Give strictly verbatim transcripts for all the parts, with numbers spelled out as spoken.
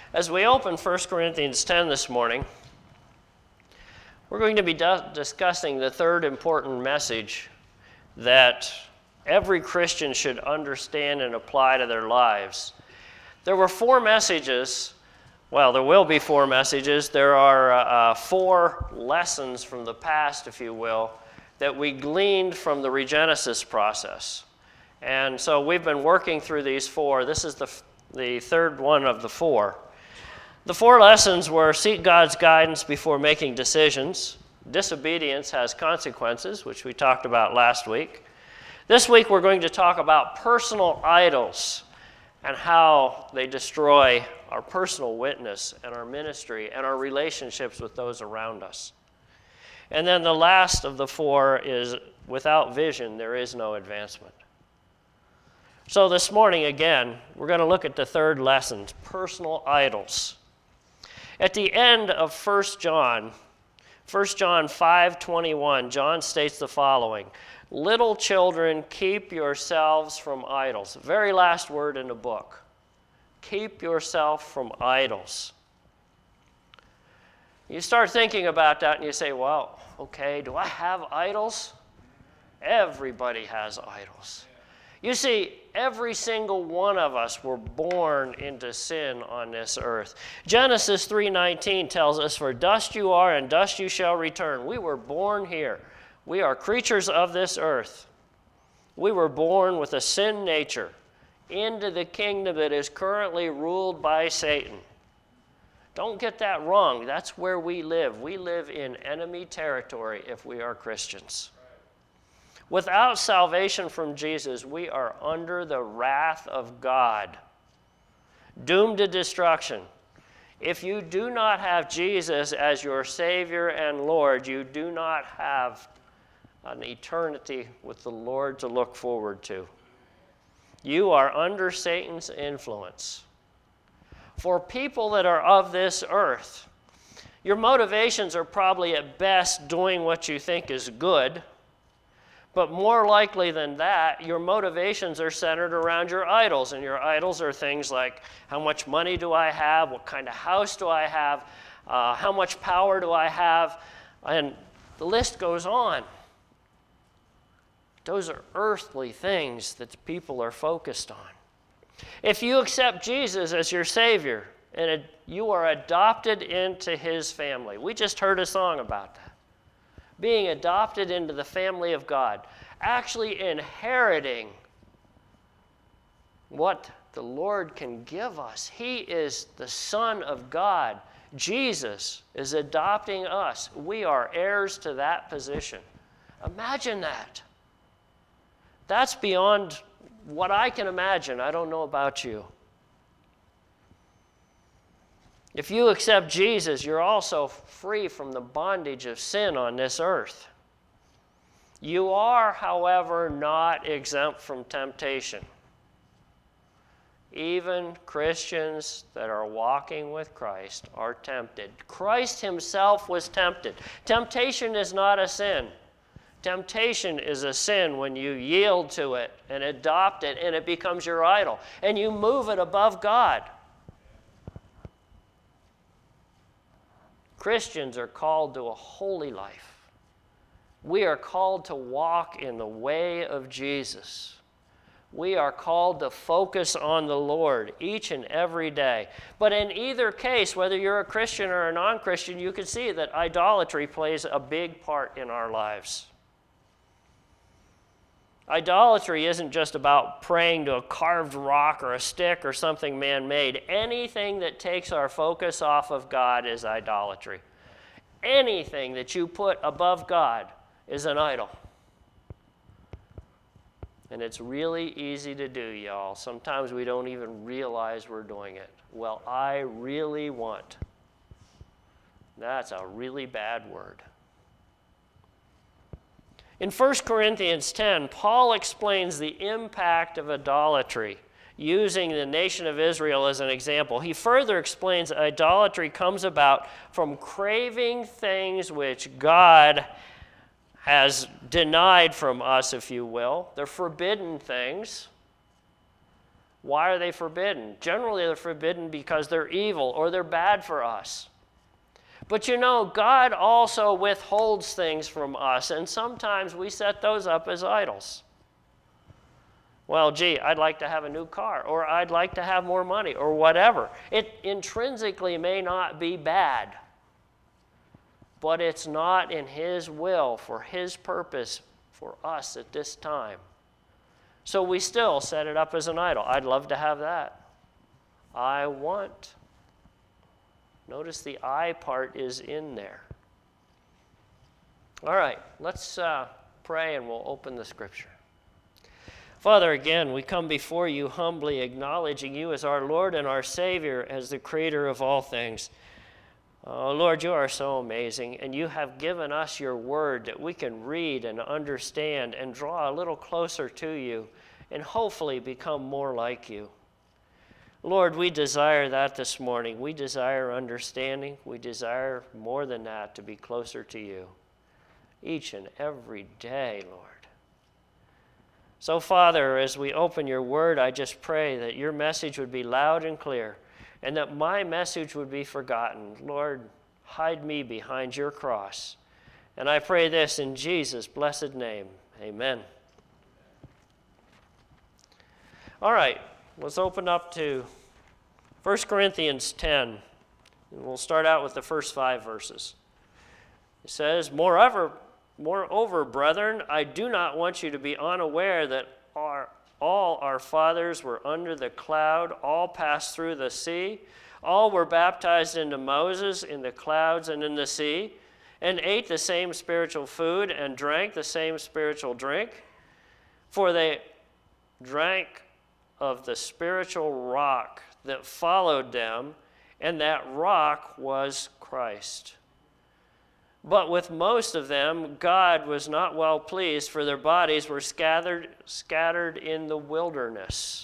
As we open First Corinthians ten this morning, we're going to be d- discussing the third important message that every Christian should understand and apply to their lives. There were four messages, well, there will be four messages. There are uh, four lessons from the past, if you will, that we gleaned from the regenesis process. And so we've been working through these four. This is the, the third one of the four. The four lessons were: seek God's guidance before making decisions. Disobedience has consequences, which we talked about last week. This week we're going to talk about personal idols and how they destroy our personal witness and our ministry and our relationships with those around us. And then the last of the four is: without vision, there is no advancement. So this morning, again, we're going to look at the third lesson, personal idols. At the end of First John, First John five twenty-one, John states the following: little children, keep yourselves from idols. Very last word in the book. Keep yourself from idols. You start thinking about that and you say, well, okay, do I have idols? Everybody has idols. You see, every single one of us were born into sin on this earth. Genesis three nineteen tells us, for dust you are and dust you shall return. We were born here. We are creatures of this earth. We were born with a sin nature into the kingdom that is currently ruled by Satan. Don't get that wrong. That's where we live. We live in enemy territory if we are Christians. Without salvation from Jesus, we are under the wrath of God, doomed to destruction. If you do not have Jesus as your Savior and Lord, you do not have an eternity with the Lord to look forward to. You are under Satan's influence. For people that are of this earth, your motivations are probably at best doing what you think is good. But more likely than that, your motivations are centered around your idols. And your idols are things like, how much money do I have? What kind of house do I have? Uh, how much power do I have? And the list goes on. Those are earthly things that people are focused on. If you accept Jesus as your Savior, and it, you are adopted into His family. We just heard a song about that. Being adopted into the family of God, actually inheriting what the Lord can give us. He is the Son of God. Jesus is adopting us. We are heirs to that position. Imagine that. That's beyond what I can imagine. I don't know about you. If you accept Jesus, you're also free from the bondage of sin on this earth. You are, however, not exempt from temptation. Even Christians that are walking with Christ are tempted. Christ Himself was tempted. Temptation is not a sin. Temptation is a sin when you yield to it and adopt it, and it becomes your idol, and you move it above God. Christians are called to a holy life. We are called to walk in the way of Jesus. We are called to focus on the Lord each and every day. But in either case, whether you're a Christian or a non-Christian, you can see that idolatry plays a big part in our lives. Idolatry isn't just about praying to a carved rock or a stick or something man-made. Anything that takes our focus off of God is idolatry. Anything that you put above God is an idol. And it's really easy to do, y'all. Sometimes we don't even realize we're doing it. Well, I really want. That's a really bad word. In First Corinthians ten, Paul explains the impact of idolatry, using the nation of Israel as an example. He further explains that idolatry comes about from craving things which God has denied from us, if you will. They're forbidden things. Why are they forbidden? Generally, they're forbidden because they're evil or they're bad for us. But you know, God also withholds things from us, and sometimes we set those up as idols. Well, gee, I'd like to have a new car, or I'd like to have more money, or whatever. It intrinsically may not be bad, but it's not in His will, for His purpose for us at this time. So we still set it up as an idol. I'd love to have that. I want. Notice the I part is in there. All right, let's uh, pray and we'll open the scripture. Father, again, we come before you humbly acknowledging you as our Lord and our Savior, as the creator of all things. Oh, Lord, you are so amazing, and you have given us your word that we can read and understand and draw a little closer to you and hopefully become more like you. Lord, we desire that this morning. We desire understanding. We desire more than that, to be closer to you each and every day, Lord. So, Father, as we open your word, I just pray that your message would be loud and clear and that my message would be forgotten. Lord, hide me behind your cross. And I pray this in Jesus' blessed name. Amen. All right, let's open up to First Corinthians ten. And we'll start out with the first five verses. It says, Moreover, Moreover, brethren, I do not want you to be unaware that our, all our fathers were under the cloud, all passed through the sea, all were baptized into Moses in the clouds and in the sea, and ate the same spiritual food and drank the same spiritual drink, for they drank of the spiritual rock that followed them, and that rock was Christ. But with most of them, God was not well pleased, for their bodies were scattered, scattered in the wilderness.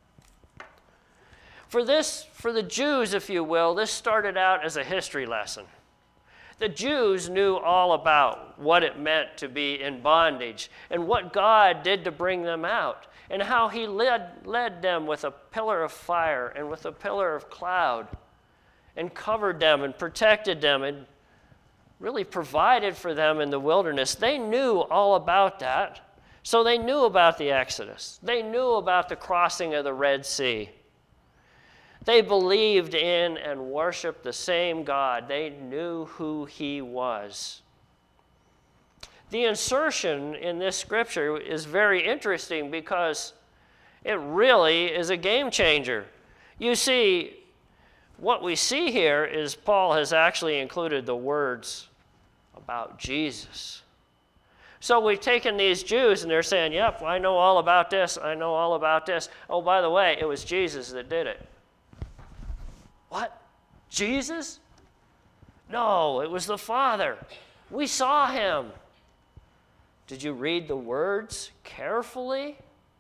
For this, for the Jews, if you will, this started out as a history lesson. The Jews knew all about what it meant to be in bondage and what God did to bring them out, and how he led, led them with a pillar of fire and with a pillar of cloud, and covered them and protected them and really provided for them in the wilderness. They knew all about that. So they knew about the Exodus. They knew about the crossing of the Red Sea. They believed in and worshiped the same God. They knew who he was. The insertion in this scripture is very interesting because it really is a game changer. You see, what we see here is Paul has actually included the words about Jesus. So we've taken these Jews and they're saying, yep, I know all about this, I know all about this. Oh, by the way, it was Jesus that did it. What? Jesus? No, it was the Father. We saw him. Did you read the words carefully?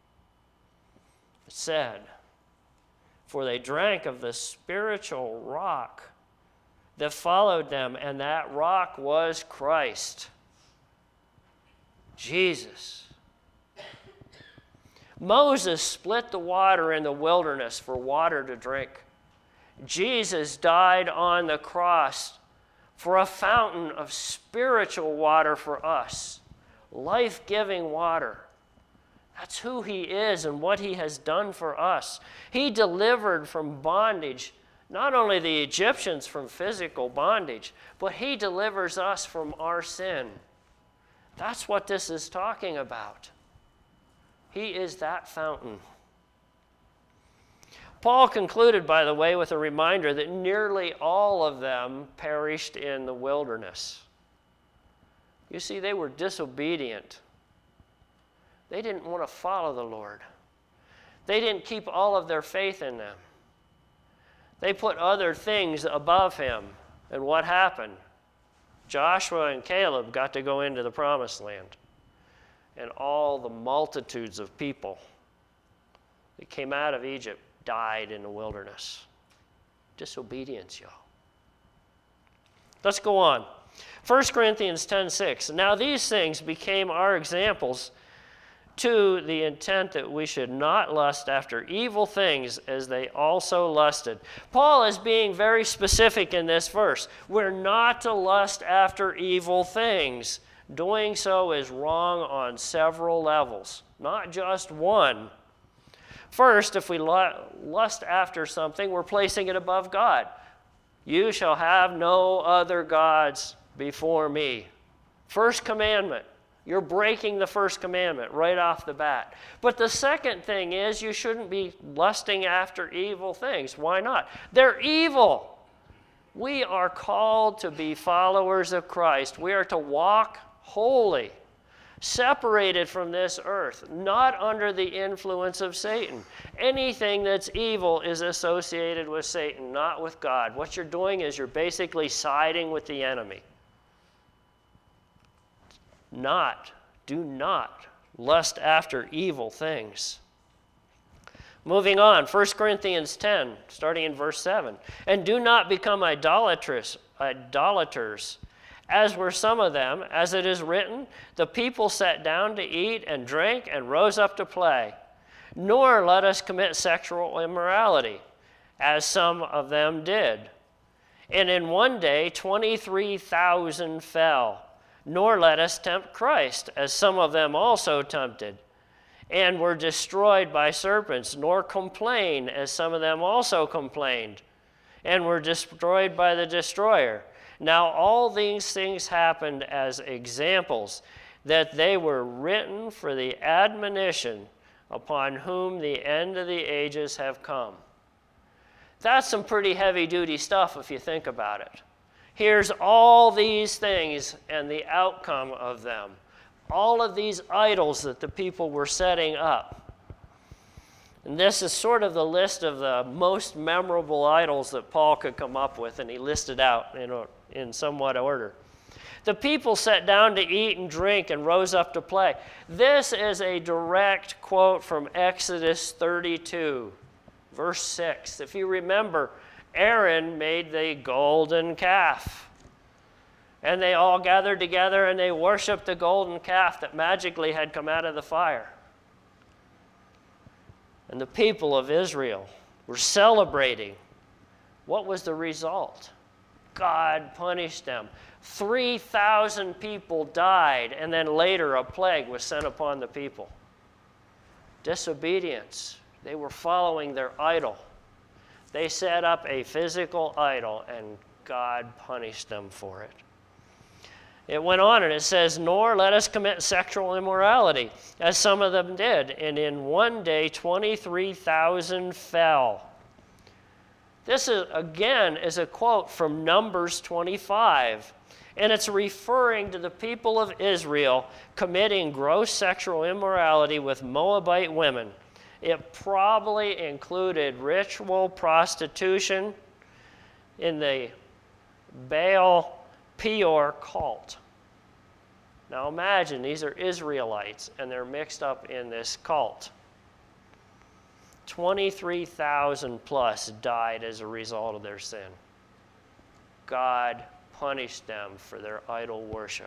It said, for they drank of the spiritual rock that followed them, and that rock was Christ, Jesus. Moses split the water in the wilderness for water to drink. Jesus died on the cross for a fountain of spiritual water for us, life-giving water. That's who he is and what he has done for us. He delivered from bondage not only the Egyptians from physical bondage, but he delivers us from our sin. That's what this is talking about. He is that fountain. Paul concluded, by the way, with a reminder that nearly all of them perished in the wilderness. You see, they were disobedient. They didn't want to follow the Lord. They didn't keep all of their faith in them. They put other things above him. And what happened? Joshua and Caleb got to go into the promised land. And all the multitudes of people that came out of Egypt died in the wilderness. Disobedience, y'all. Let's go on. First Corinthians ten six. Now these things became our examples, to the intent that we should not lust after evil things as they also lusted. Paul is being very specific in this verse. We're not to lust after evil things. Doing so is wrong on several levels, not just one. First, if we lust after something, we're placing it above God. You shall have no other gods before me. First commandment. You're breaking the first commandment right off the bat. But the second thing is you shouldn't be lusting after evil things. Why not? They're evil. We are called to be followers of Christ. We are to walk holy, separated from this earth, not under the influence of Satan. Anything that's evil is associated with Satan, not with God. What you're doing is you're basically siding with the enemy. Not, do not lust after evil things. Moving on, First Corinthians ten, starting in verse seven. And do not become idolatrous, idolaters, as were some of them, as it is written, the people sat down to eat and drink and rose up to play. Nor let us commit sexual immorality, as some of them did. And in one day twenty-three thousand fell. Nor let us tempt Christ, as some of them also tempted, and were destroyed by serpents, nor complain, as some of them also complained, and were destroyed by the destroyer. Now all these things happened as examples, that they were written for the admonition upon whom the end of the ages have come. That's some pretty heavy-duty stuff if you think about it. Here's all these things and the outcome of them. All of these idols that the people were setting up. And this is sort of the list of the most memorable idols that Paul could come up with, and he listed out in, in somewhat order. The people sat down to eat and drink and rose up to play. This is a direct quote from Exodus thirty-two, verse six. If you remember, Aaron made the golden calf. And they all gathered together and they worshiped the golden calf that magically had come out of the fire. And the people of Israel were celebrating. What was the result? God punished them. three thousand people died, and then later a plague was sent upon the people. Disobedience. They were following their idol. They set up a physical idol, and God punished them for it. It went on, and it says, nor let us commit sexual immorality, as some of them did. And in one day, twenty-three thousand fell. This, is, again, is a quote from Numbers twenty-five. And it's referring to the people of Israel committing gross sexual immorality with Moabite women. It probably included ritual prostitution in the Baal Peor cult. Now imagine, these are Israelites, and they're mixed up in this cult. twenty-three thousand plus died as a result of their sin. God punished them for their idol worship.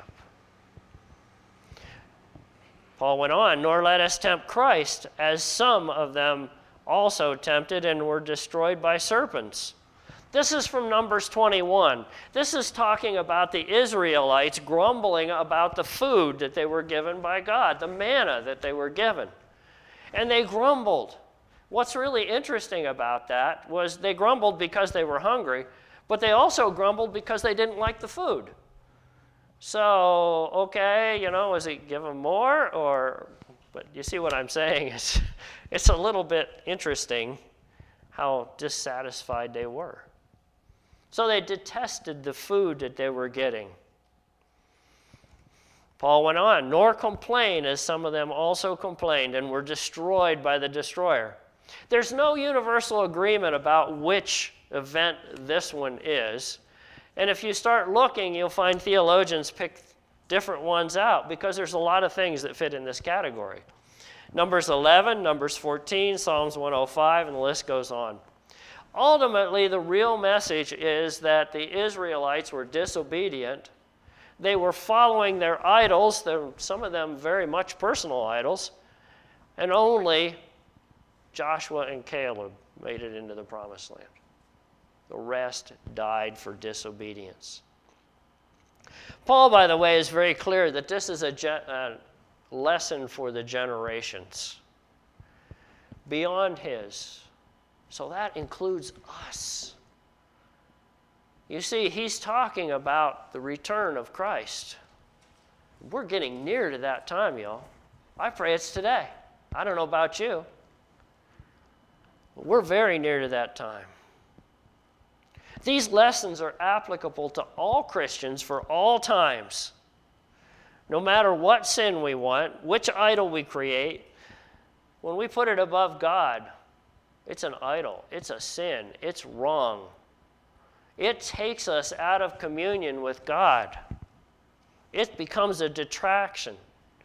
Paul went on, nor let us tempt Christ, as some of them also tempted and were destroyed by serpents. This is from Numbers twenty-one. This is talking about the Israelites grumbling about the food that they were given by God, the manna that they were given. And they grumbled. What's really interesting about that was they grumbled because they were hungry, but they also grumbled because they didn't like the food. So, okay, you know, was he give them more? Or, but you see what I'm saying? It's, it's a little bit interesting how dissatisfied they were. So they detested the food that they were getting. Paul went on, nor complain, as some of them also complained and were destroyed by the destroyer. There's no universal agreement about which event this one is. And if you start looking, you'll find theologians pick different ones out because there's a lot of things that fit in this category. Numbers eleven, Numbers fourteen, Psalms one oh five, and the list goes on. Ultimately, the real message is that the Israelites were disobedient. They were following their idols, some of them very much personal idols, And only Joshua and Caleb made it into the promised land. The rest died for disobedience. Paul, by the way, is very clear that this is a, ge- a lesson for the generations beyond his. So that includes us. You see, he's talking about the return of Christ. We're getting near to that time, y'all. I pray it's today. I don't know about you. But we're very near to that time. These lessons are applicable to all Christians for all times. No matter what sin we want, which idol we create, when we put it above God, it's an idol, it's a sin, it's wrong. It takes us out of communion with God. It becomes a detraction.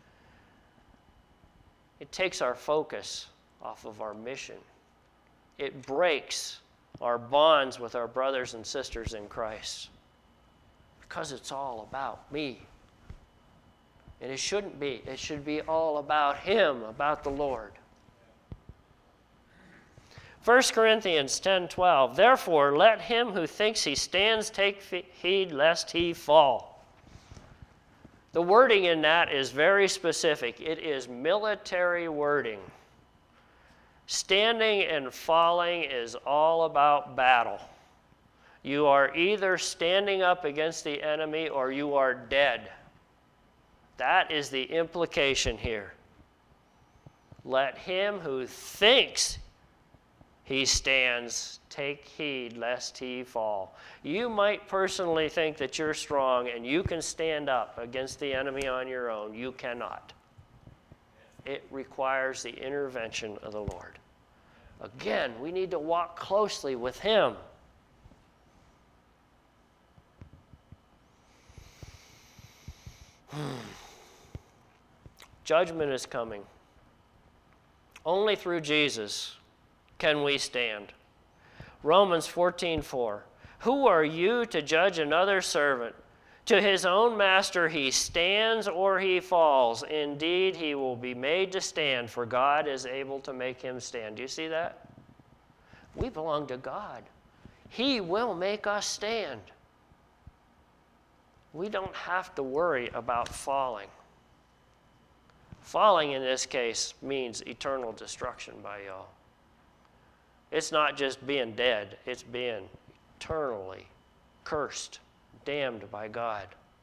It takes our focus off of our mission. It breaks our bonds with our brothers and sisters in Christ, because it's all about me. And it shouldn't be. It should be all about him, about the Lord. First Corinthians ten twelve, therefore let him who thinks he stands take heed lest he fall. The wording in that is very specific. It is military wording. Standing and falling is all about battle. You are either standing up against the enemy or you are dead. That is the implication here. Let him who thinks he stands take heed lest he fall. You might personally think that you're strong and you can stand up against the enemy on your own. You cannot. It requires the intervention of the Lord. Again, we need to walk closely with him. Judgment is coming. Only through Jesus can we stand. Romans fourteen four. Who are you to judge another servant? To his own master he stands or he falls. Indeed, he will be made to stand, for God is able to make him stand. Do you see that? We belong to God. He will make us stand. We don't have to worry about falling. Falling in this case means eternal destruction by y'all. It's not just being dead, it's being eternally cursed, damned by God.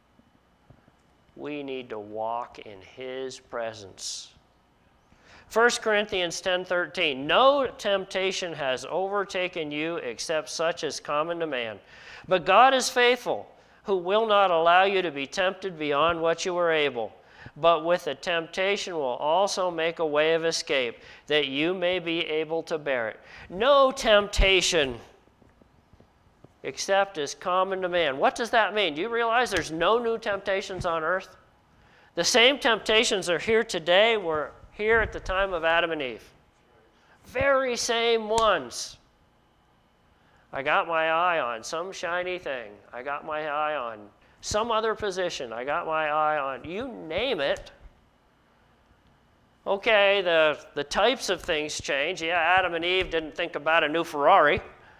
We need to walk in his presence. First Corinthians ten thirteen, no temptation has overtaken you except such as common to man. But God is faithful, who will not allow you to be tempted beyond what you are able, but with the temptation will also make a way of escape, that you may be able to bear it. No temptation except is common to man. What does that mean? Do you realize there's no new temptations on earth? The same temptations are here today were here at the time of Adam and Eve. Very same ones. I got my eye on some shiny thing. I got my eye on some other position. I got my eye on, you name it. Okay, the, the types of things change. Yeah, Adam and Eve didn't think about a new Ferrari.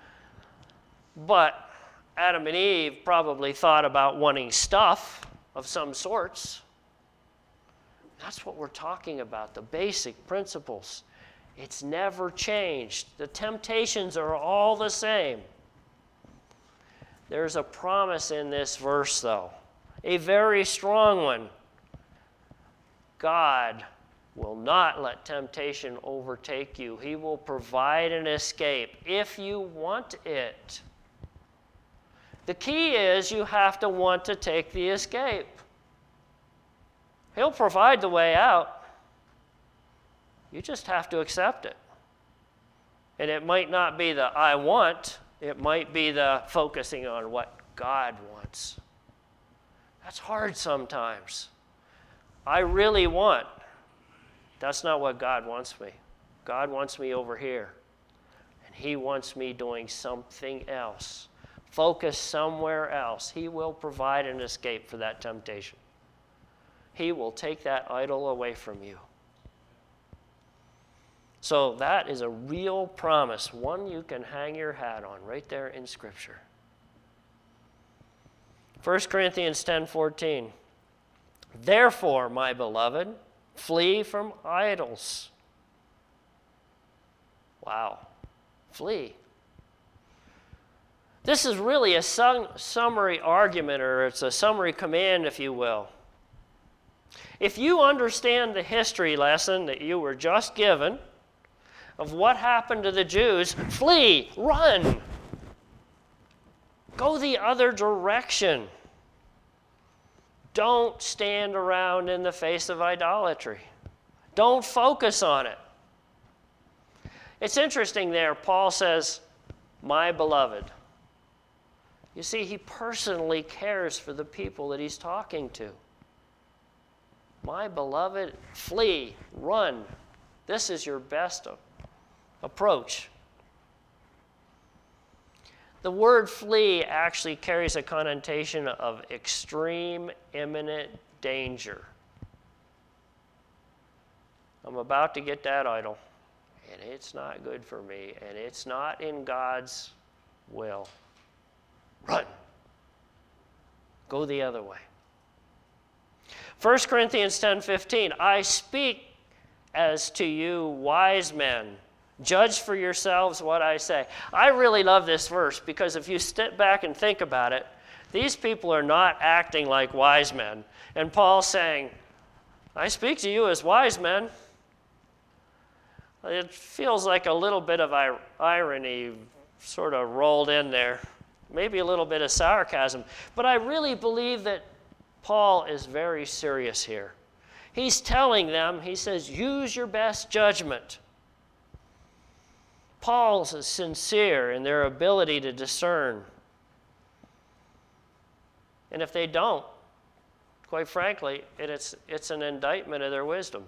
But Adam and Eve probably thought about wanting stuff of some sorts. That's what we're talking about, the basic principles. It's never changed. The temptations are all the same. There's a promise in this verse, though, a very strong one. God will not let temptation overtake you. He will provide an escape if you want it. The key is you have to want to take the escape. He'll provide the way out. You just have to accept it. And it might not be the I want. It might be the focusing on what God wants. That's hard sometimes. I really want. That's not what God wants me. God wants me over here. And he wants me doing something else. Focus somewhere else. He will provide an escape for that temptation. He will take that idol away from you. So that is a real promise, one you can hang your hat on right there in Scripture. First Corinthians ten fourteen. Therefore, my beloved, flee from idols. Wow. Flee. This is really a sum- summary argument, or it's a summary command, if you will. If you understand the history lesson that you were just given of what happened to the Jews, flee, run. Go the other direction. Don't stand around in the face of idolatry. Don't focus on it. It's interesting there, Paul says, my beloved. You see, he personally cares for the people that he's talking to. My beloved, flee, run. This is your best approach. The word flee actually carries a connotation of extreme, imminent danger. I'm about to get that idol, and it's not good for me, and it's not in God's will. Run. Go the other way. First Corinthians ten fifteen, I speak as to you wise men. Judge for yourselves what I say. I really love this verse because if you step back and think about it, these people are not acting like wise men. And Paul's saying, I speak to you as wise men. It feels like a little bit of irony sort of rolled in there. Maybe a little bit of sarcasm. But I really believe that Paul is very serious here. He's telling them, he says, use your best judgment. Paul's sincere in their ability to discern. And if they don't, quite frankly, it, it's, it's an indictment of their wisdom.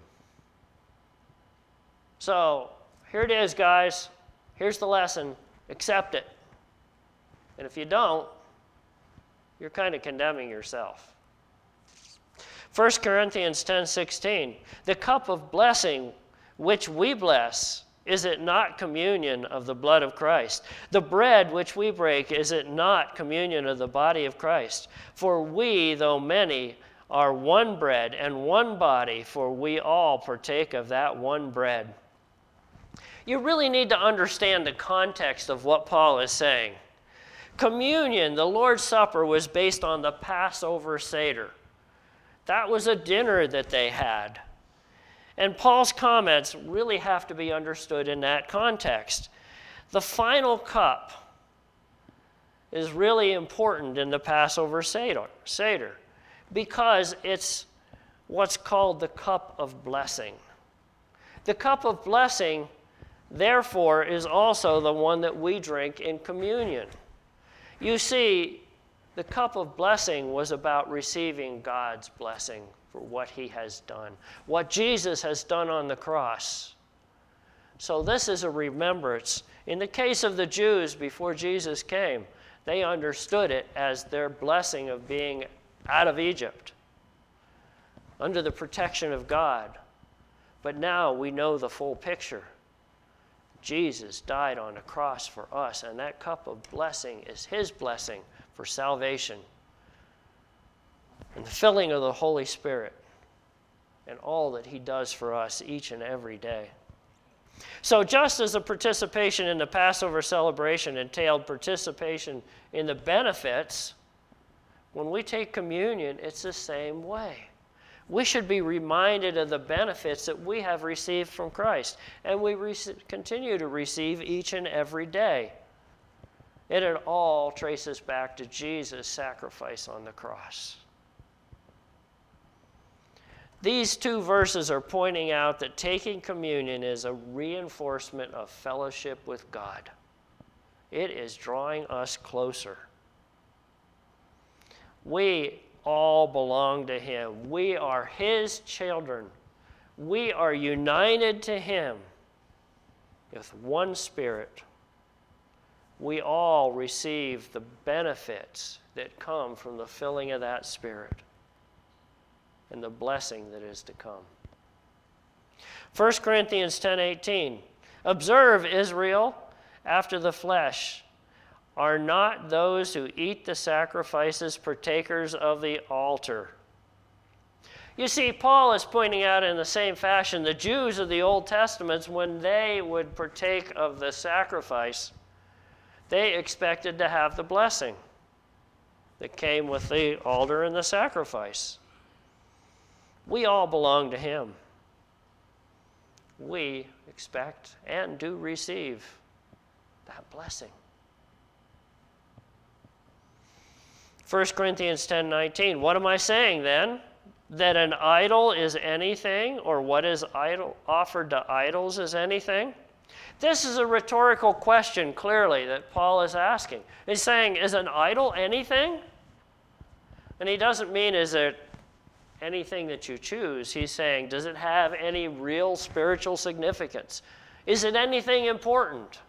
So here it is, guys. Here's the lesson. Accept it. And if you don't, you're kind of condemning yourself. First Corinthians ten sixteen, the cup of blessing which we bless, is it not communion of the blood of Christ? The bread which we break, is it not communion of the body of Christ? For we, though many, are one bread and one body, for we all partake of that one bread. You really need to understand the context of what Paul is saying. Communion, the Lord's Supper, was based on the Passover Seder. That was a dinner that they had. And Paul's comments really have to be understood in that context. The final cup is really important in the Passover Seder because it's what's called the cup of blessing. The cup of blessing, therefore, is also the one that we drink in communion. You see, the cup of blessing was about receiving God's blessing for what he has done, what Jesus has done on the cross. So this is a remembrance. In the case of the Jews before Jesus came, they understood it as their blessing of being out of Egypt, under the protection of God. But now we know the full picture. Jesus died on a cross for us, and that cup of blessing is his blessing for salvation and the filling of the Holy Spirit and all that he does for us each and every day. So just as the participation in the Passover celebration entailed participation in the benefits, when we take communion, it's the same way. We should be reminded of the benefits that we have received from Christ, and we re- continue to receive each and every day. And it all traces back to Jesus' sacrifice on the cross. These two verses are pointing out that taking communion is a reinforcement of fellowship with God. It is drawing us closer. We all belong to him. We are his children. We are united to him with one spirit. We all receive the benefits that come from the filling of that Spirit and the blessing that is to come. First Corinthians ten eighteen. Observe, Israel, after the flesh. Are not those who eat the sacrifices partakers of the altar? You see, Paul is pointing out in the same fashion the Jews of the Old Testament, when they would partake of the sacrifice, they expected to have the blessing that came with the altar and the sacrifice. We all belong to him. We expect and do receive that blessing. First Corinthians ten nineteen. What am I saying then? That an idol is anything, or what is idol offered to idols is anything? This is a rhetorical question, clearly, that Paul is asking. He's saying, is an idol anything? And he doesn't mean, is it anything that you choose? He's saying, does it have any real spiritual significance? Is it anything important?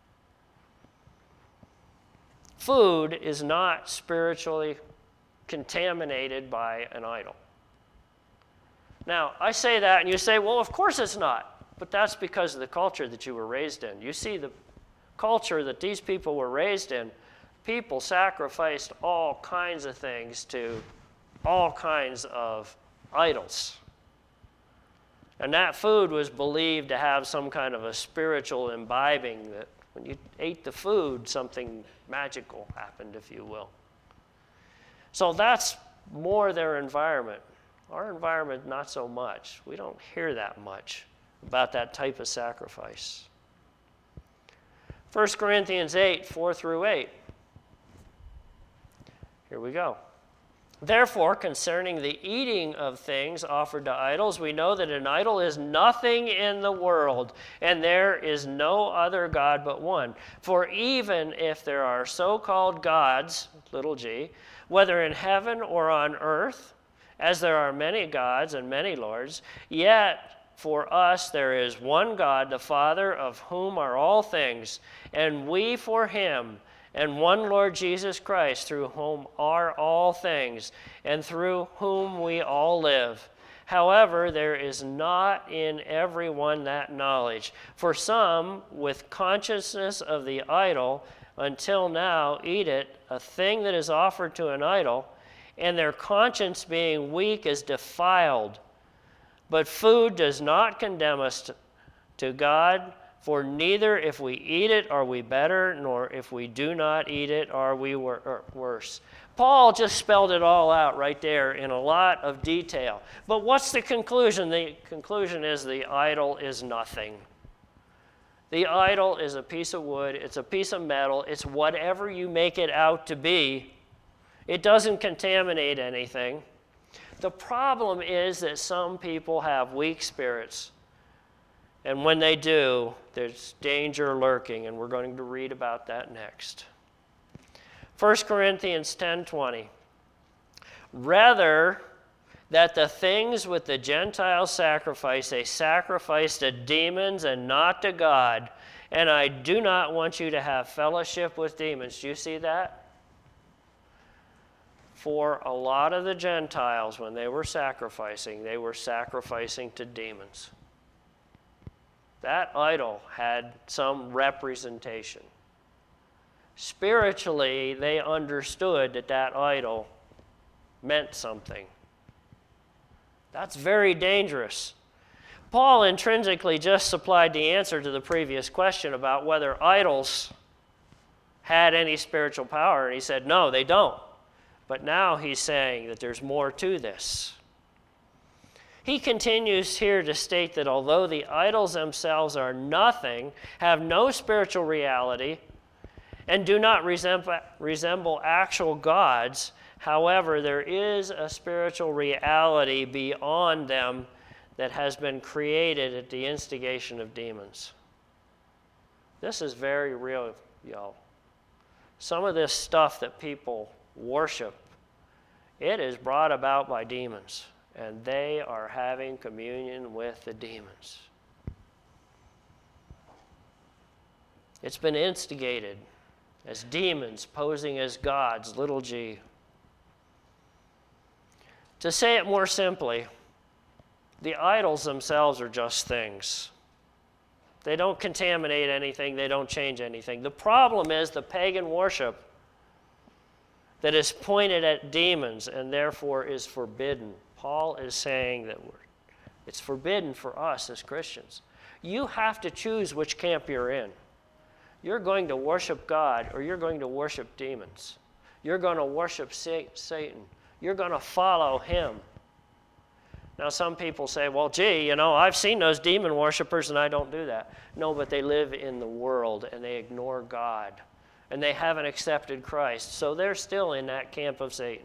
Food is not spiritually contaminated by an idol. Now, I say that, and you say, well, of course it's not. But that's because of the culture that you were raised in. You see, the culture that these people were raised in, people sacrificed all kinds of things to all kinds of idols. And that food was believed to have some kind of a spiritual imbibing, that when you ate the food, something magical happened, if you will. So that's more their environment. Our environment, not so much. We don't hear that much about that type of sacrifice. First Corinthians eight, four through eight. Here we go. Therefore, concerning the eating of things offered to idols, we know that an idol is nothing in the world, and there is no other God but one. For even if there are so-called gods, little g, whether in heaven or on earth, as there are many gods and many lords, yet for us there is one God, the Father, of whom are all things, and we for him, and one Lord Jesus Christ, through whom are all things, and through whom we all live. However, there is not in everyone that knowledge. For some, with consciousness of the idol, until now eat it, a thing that is offered to an idol, and their conscience being weak is defiled. But food does not condemn us to, to God, for neither if we eat it are we better, nor if we do not eat it are we wor- worse. Paul just spelled it all out right there in a lot of detail. But what's the conclusion? The conclusion is the idol is nothing. The idol is a piece of wood, it's a piece of metal, it's whatever you make it out to be. It doesn't contaminate anything. The problem is that some people have weak spirits. And when they do, there's danger lurking, and we're going to read about that next. First Corinthians ten twenty. Rather, that the things with the Gentiles sacrifice, they sacrifice to demons and not to God. And I do not want you to have fellowship with demons. Do you see that? For a lot of the Gentiles, when they were sacrificing, they were sacrificing to demons. That idol had some representation. Spiritually, they understood that that idol meant something. That's very dangerous. Paul intrinsically just supplied the answer to the previous question about whether idols had any spiritual power, and he said, no, they don't. But now he's saying that there's more to this. He continues here to state that although the idols themselves are nothing, have no spiritual reality, and do not resemble, resemble actual gods, however, there is a spiritual reality beyond them that has been created at the instigation of demons. This is very real, y'all. Some of this stuff that people worship, it is brought about by demons. And they are having communion with the demons. It's been instigated as demons posing as gods, little g. To say it more simply, The idols themselves are just things. They don't contaminate anything. They don't change anything. The problem is the pagan worship that is pointed at demons and therefore is forbidden. Paul is saying that we're, it's forbidden for us as Christians. You have to choose which camp you're in. You're going to worship God or you're going to worship demons. You're going to worship Satan. You're going to follow him. Now, some people say, well, gee, you know, I've seen those demon worshipers and I don't do that. No, but they live in the world and they ignore God. And they haven't accepted Christ. So they're still in that camp of Satan.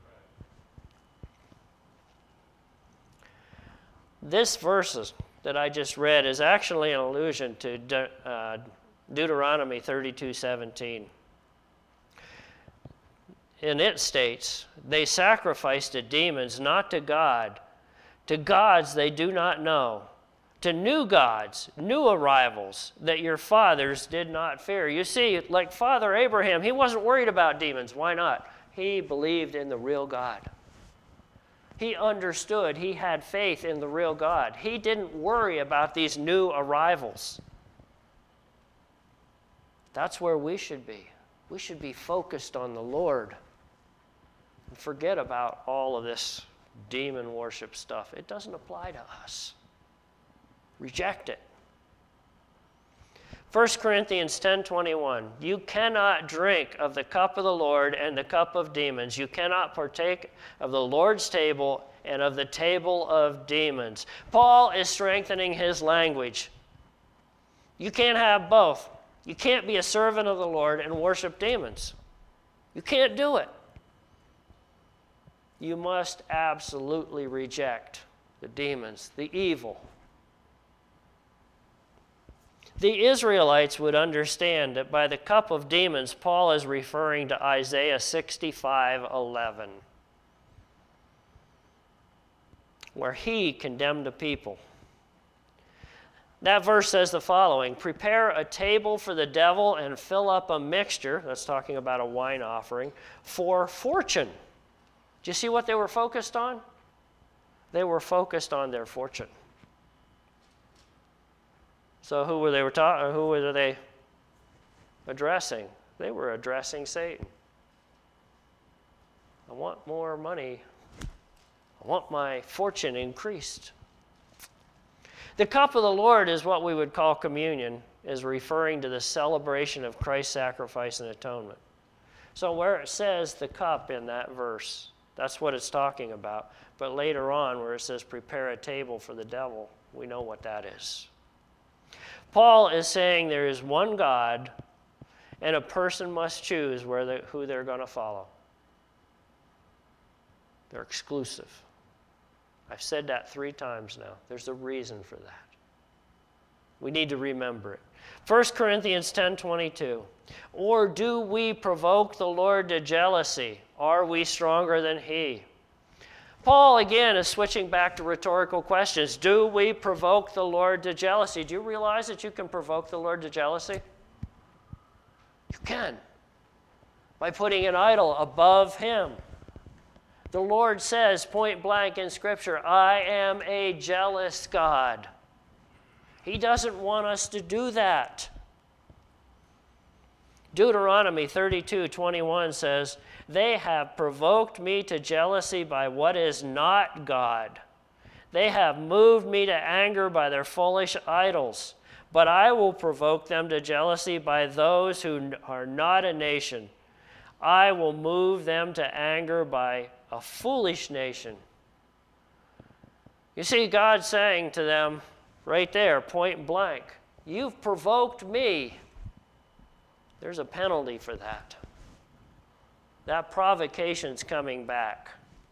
This verse that I just read is actually an allusion to De- uh, Deuteronomy thirty-two seventeen. And it states, they sacrifice to demons, not to God, to gods they do not know, to new gods, new arrivals that your fathers did not fear. You see, like Father Abraham, he wasn't worried about demons. Why not? He believed in the real God. He understood. He had faith in the real God. He didn't worry about these new arrivals. That's where we should be. We should be focused on the Lord and forget about all of this demon worship stuff. It doesn't apply to us. Reject it. First Corinthians ten twenty-one, you cannot drink of the cup of the Lord and the cup of demons. You cannot partake of the Lord's table and of the table of demons. Paul is strengthening his language. You can't have both. You can't be a servant of the Lord and worship demons. You can't do it. You must absolutely reject the demons, the evil. The Israelites would understand that by the cup of demons, Paul is referring to Isaiah sixty-five eleven, where he condemned a people. That verse says the following, prepare a table for the devil and fill up a mixture, that's talking about a wine offering, for fortune. Do you see what they were focused on? They were focused on their fortune. So who were they were ta- who were they addressing? They were addressing Satan. I want more money. I want my fortune increased. The cup of the Lord is what we would call communion, is referring to the celebration of Christ's sacrifice and atonement. So where it says the cup in that verse, that's what it's talking about. But later on, where it says prepare a table for the devil, we know what that is. Paul is saying there is one God, and a person must choose where they, who they're going to follow. They're exclusive. I've said that three times now. There's a reason for that. We need to remember it. First Corinthians ten twenty-two. Or do we provoke the Lord to jealousy? Are we stronger than he? Paul, again, is switching back to rhetorical questions. Do we provoke the Lord to jealousy? Do you realize that you can provoke the Lord to jealousy? You can. By putting an idol above him. The Lord says, point blank in Scripture, I am a jealous God. He doesn't want us to do that. Deuteronomy thirty-two twenty-one says, they have provoked me to jealousy by what is not God. They have moved me to anger by their foolish idols. But I will provoke them to jealousy by those who are not a nation. I will move them to anger by a foolish nation. You see, God's saying to them right there, point blank, you've provoked me. There's a penalty for that. That provocation's coming back.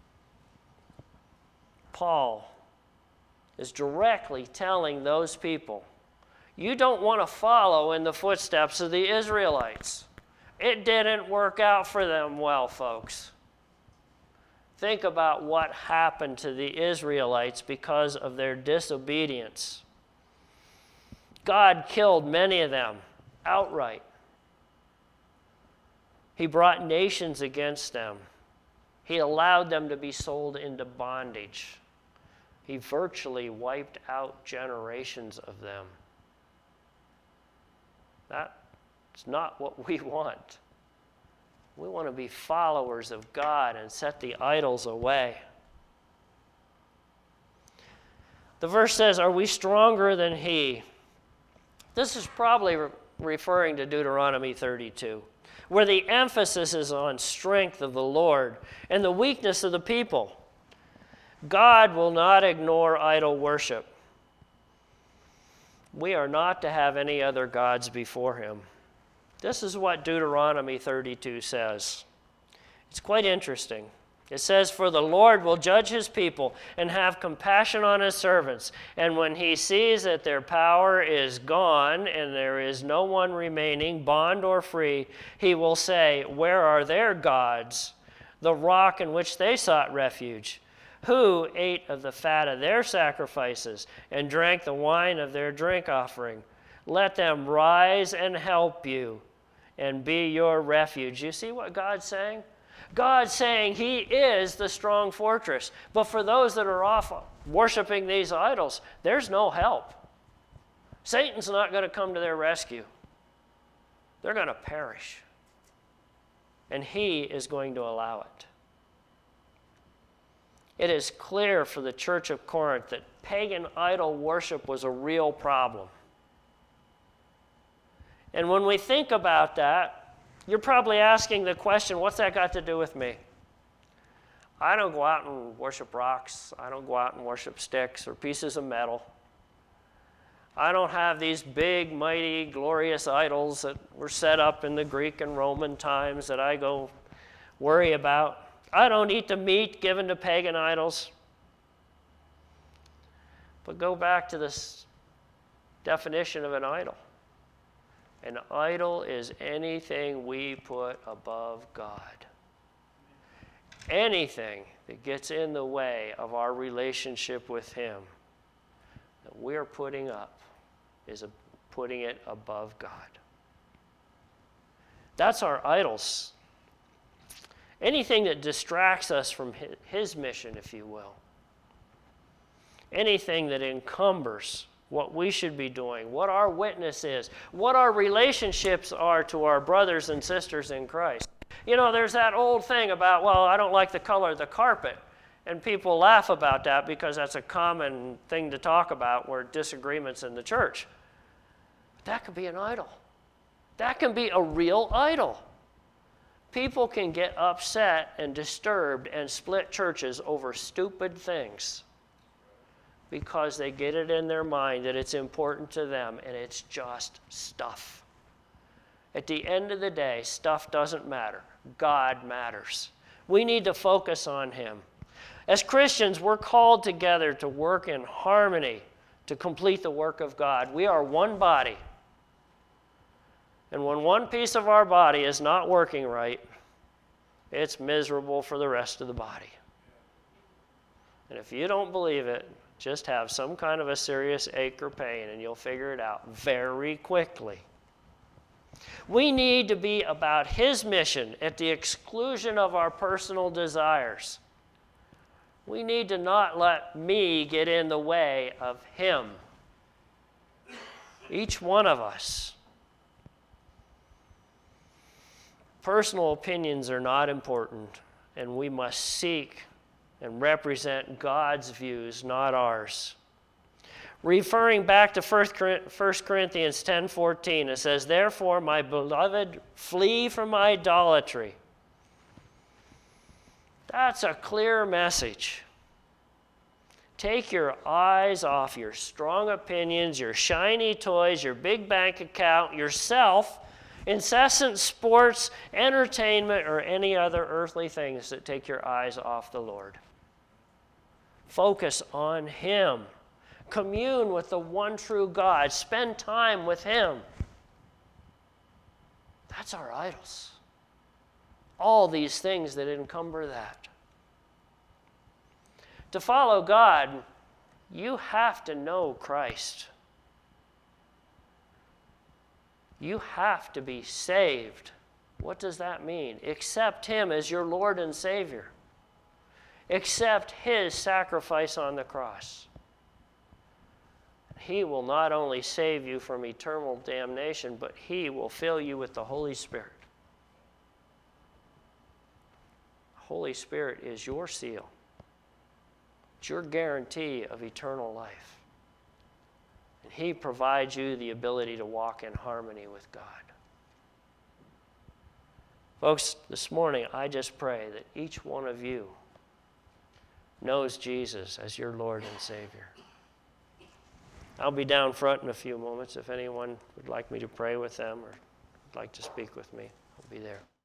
Paul is directly telling those people, you don't want to follow in the footsteps of the Israelites. It didn't work out for them well, folks. Think about what happened to the Israelites because of their disobedience. God killed many of them outright. He brought nations against them. He allowed them to be sold into bondage. He virtually wiped out generations of them. That's not what we want. We want to be followers of God and set the idols away. The verse says, are we stronger than he? This is probably re- referring to Deuteronomy thirty-two, where the emphasis is on strength of the Lord and the weakness of the people. God will not ignore idol worship. We are not to have any other gods before him. This is what Deuteronomy thirty-two says. It's quite interesting. It says, for the Lord will judge his people and have compassion on his servants. And when he sees that their power is gone and there is no one remaining, bond or free, he will say, where are their gods, the rock in which they sought refuge? Who ate of the fat of their sacrifices and drank the wine of their drink offering? Let them rise and help you and be your refuge. You see what God's saying? God's saying he is the strong fortress. But for those that are off worshiping these idols, there's no help. Satan's not going to come to their rescue. They're going to perish. And he is going to allow it. It is clear for the church of Corinth that pagan idol worship was a real problem. And when we think about that, you're probably asking the question, what's that got to do with me? I don't go out and worship rocks. I don't go out and worship sticks or pieces of metal. I don't have these big, mighty, glorious idols that were set up in the Greek and Roman times that I go worry about. I don't eat the meat given to pagan idols. But go back to this definition of an idol. An idol is anything we put above God. Anything that gets in the way of our relationship with him that we're putting up is a, putting it above God. That's our idols. Anything that distracts us from his, his mission, if you will. Anything that encumbers what we should be doing, what our witness is, what our relationships are to our brothers and sisters in Christ. You know, there's that old thing about, well, I don't like the color of the carpet. And people laugh about that because that's a common thing to talk about where disagreements in the church. But that could be an idol. That can be a real idol. People can get upset and disturbed and split churches over stupid things, because they get it in their mind that it's important to them, and it's just stuff. At the end of the day, stuff doesn't matter. God matters. We need to focus on him. As Christians, we're called together to work in harmony to complete the work of God. We are one body. And when one piece of our body is not working right, it's miserable for the rest of the body. And if you don't believe it, just have some kind of a serious ache or pain, and you'll figure it out very quickly. We need to be about his mission at the exclusion of our personal desires. We need to not let me get in the way of him. Each one of us. Personal opinions are not important, and we must seek and represent God's views, not ours. Referring back to First Corinthians ten fourteen, it says, therefore, my beloved, flee from idolatry. That's a clear message. Take your eyes off your strong opinions, your shiny toys, your big bank account, yourself, incessant sports, entertainment, or any other earthly things that take your eyes off the Lord. Focus on him. Commune with the one true God. Spend time with him. That's our idols. All these things that encumber that. To follow God, you have to know Christ. You have to be saved. What does that mean? Accept him as your Lord and Savior. except his sacrifice on the cross. He will not only save you from eternal damnation, but he will fill you with the Holy Spirit. The Holy Spirit is your seal. It's your guarantee of eternal life. And he provides you the ability to walk in harmony with God. Folks, this morning I just pray that each one of you knows Jesus as your Lord and Savior. I'll be down front in a few moments if anyone would like me to pray with them or would like to speak with me. I'll be there.